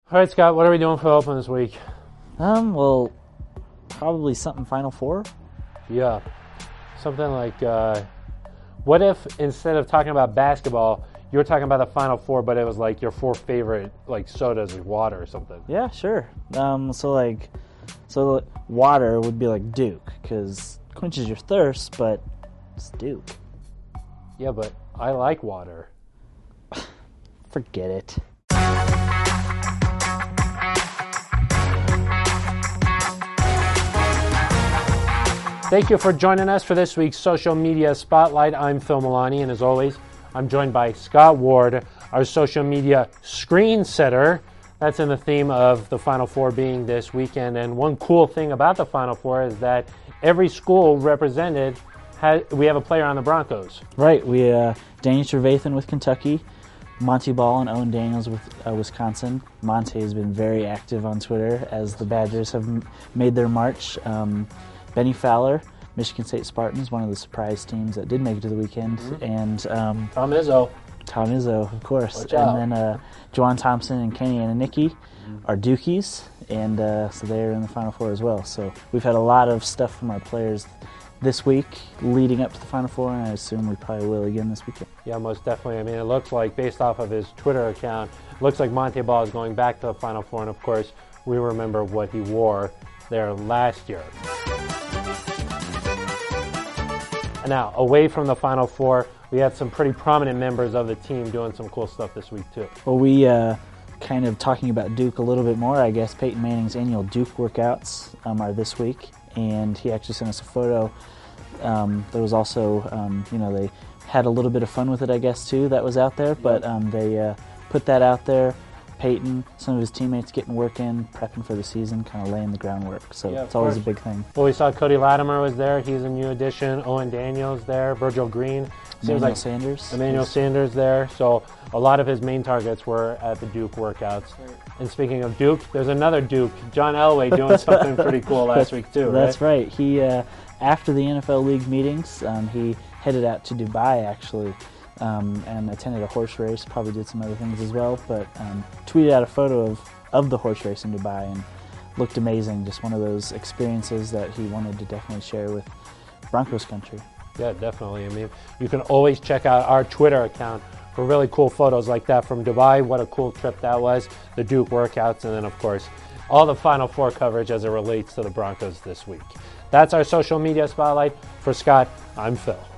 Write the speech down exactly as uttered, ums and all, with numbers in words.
All right, Scott, what are we doing for Open this week? Um, well, probably something Final Four. Yeah, something like, uh, what if instead of talking about basketball, you were talking about the Final Four, but it was like your four favorite like sodas or water or something? Yeah, sure. Um, so like, so water would be like Duke, because quenches your thirst, but it's Duke. Yeah, but I like water. Forget it. Thank you for joining us for this week's Social Media Spotlight. I'm Phil Milani, and as always, I'm joined by Scott Ward, our social media screen setter. That's in the theme of the Final Four being this weekend. And one cool thing about the Final Four is that every school represented, has, we have a player on the Broncos. Right. We uh, Danny Trevathan with Kentucky, Monty Ball and Owen Daniels with uh, Wisconsin. Monty has been very active on Twitter as the Badgers have m- made their march. Um, Benny Fowler, Michigan State Spartans, one of the surprise teams that did make it to the weekend, mm-hmm. and um, Tom Izzo. Tom Izzo, of course. Watch and out. then uh, Juwan Thompson and Kenny Ananiki mm-hmm. are Dukies, and uh, so they're in the Final Four as well. So we've had a lot of stuff from our players this week leading up to the Final Four, and I assume we probably will again this weekend. Yeah, most definitely. I mean, it looks like, based off of his Twitter account, it looks like Monte Ball is going back to the Final Four, and of course, we remember what he wore there last year. Now, away from the Final Four, we had some pretty prominent members of the team doing some cool stuff this week, too. Well, we uh, kind of talking about Duke a little bit more, I guess. Peyton Manning's annual Duke workouts um, are this week, and he actually sent us a photo. Um, there was also, um, you know, they had a little bit of fun with it, I guess, too, that was out there, but um, they uh, put that out there. Peyton, some of his teammates getting work in, prepping for the season, kind of laying the groundwork. So yeah, it's always course. a big thing. Well, we saw Cody Latimer was there. He's a new addition. Owen Daniels there. Virgil Green. Seems Emmanuel like Sanders. Emmanuel yes. Sanders there. So a lot of his main targets were at the Duke workouts. Right. And speaking of Duke, there's another Duke, John Elway, doing something pretty cool last week too, right? That's right. He, uh, after the N F L League meetings, um, he headed out to Dubai, actually. Um, and attended a horse race, probably did some other things as well, but um, tweeted out a photo of, of the horse race in Dubai and looked amazing. Just one of those experiences that he wanted to definitely share with Broncos country. Yeah, definitely. I mean, you can always check out our Twitter account for really cool photos like that from Dubai. What a cool trip that was. The Duke workouts, and then, of course, all the Final Four coverage as it relates to the Broncos this week. That's our social media spotlight. For Scott, I'm Phil.